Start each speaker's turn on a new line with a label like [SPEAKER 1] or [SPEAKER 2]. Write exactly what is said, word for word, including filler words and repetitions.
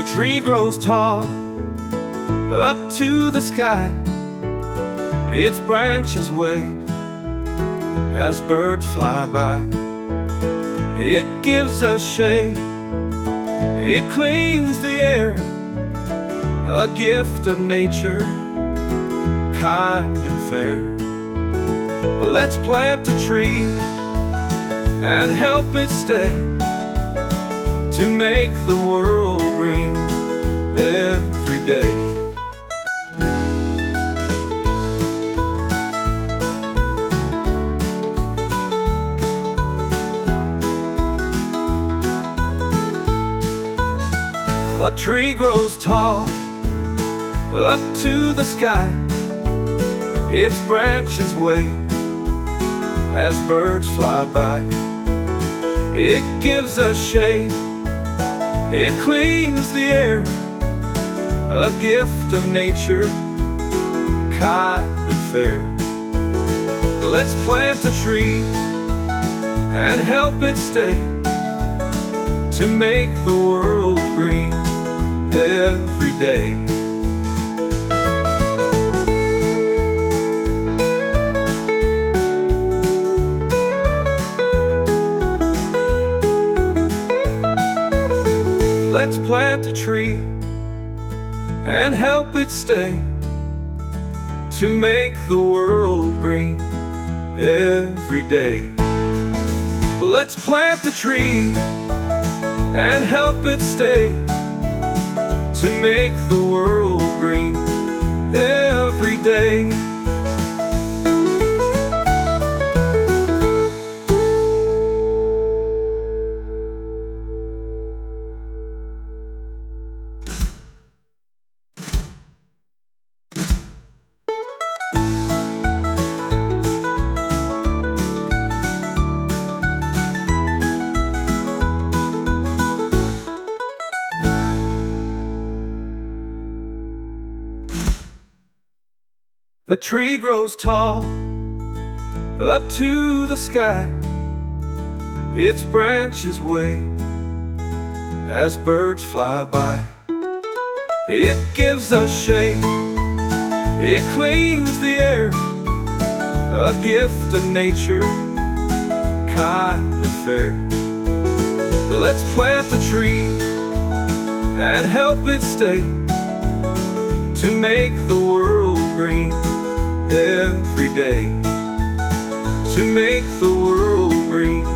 [SPEAKER 1] tree grows tall up to the sky. Its branches wave as birds fly by. It gives us shade, it cleans the air, a gift of nature, kind and fair. Let's plant a tree and help it stay, to make the world green every day. A tree grows tall up to the sky. Its branches wave as birds fly by. It gives us shade, it cleans the air, a gift of nature, kind and fair. Let's plant a tree and help it stay, to make the world green every day. Let's plant a tree and help it stay, to make the world green every day. Let's plant the tree and help it stay, to make the world green every day. The tree grows tall up to the sky. Its branches wave as birds fly by. It gives us shade, it cleans the air, a gift of nature, kind and fair. Let's plant the tree and help it stay, to make the world green every day, to make the world green